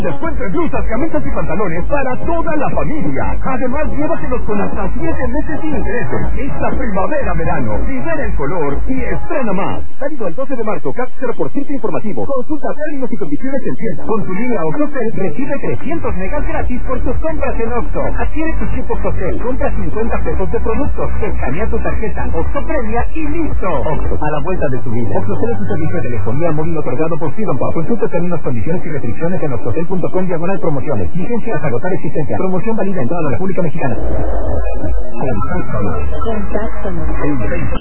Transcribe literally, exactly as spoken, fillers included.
Descuento en blusas, camisas y pantalones para toda la familia. Además, llévatelos con hasta siete meses sin intereses. Esta primavera-verano, libera el color y estrena más. Válido el doce de marzo, C A P cero por ciento informativo. Consulta términos y condiciones en tienda. Con tu línea OXXOCEL, recibe trescientos megas gratis por tus compras en Oxxo. Adquiere tu chip OXXOCEL, compra cincuenta pesos de productos, escanea tu tarjeta Oxxo Premia y listo. Oxxo, a la vuelta de tu vida. OXXOCEL es un servicio de telefonía móvil otorgado por Freedom Pop. Consulta términos, condiciones y restricciones en oxxocel punto com diagonal promociones. Licencia hasta agotar existencia. Promoción válida en toda la República Mexicana. Contáctanos. Contáctanos.